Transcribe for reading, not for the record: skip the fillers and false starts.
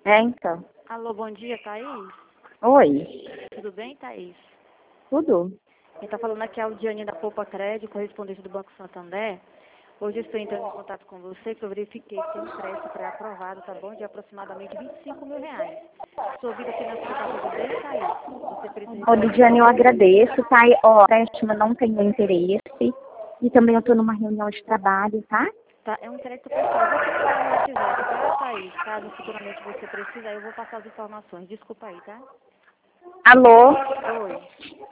É, então. Alô, bom dia, Thaís? Oi. Tudo bem, Thaís? Tudo? Quem está falando aqui é a Aldiane da Poupa Crédito, correspondente do Banco Santander. Hoje eu estou entrando em contato com você porque eu verifiquei que tem um crédito pré-aprovado, tá bom? De aproximadamente R$ 25.000. Sua vida financeira está tudo bem, Thaís? Você precisa Ô, de Lidiane, eu ajuda? agradeço, tá? Ó, empréstimo eu não tenho interesse. E também eu tô numa reunião de trabalho, tá? Tá, é um crédito pessoal. Eu vou te mandar no WhatsApp, tá, Thaís? Caso futuramente você precisar, eu vou passar as informações. Desculpa aí, tá? Alô? Oi.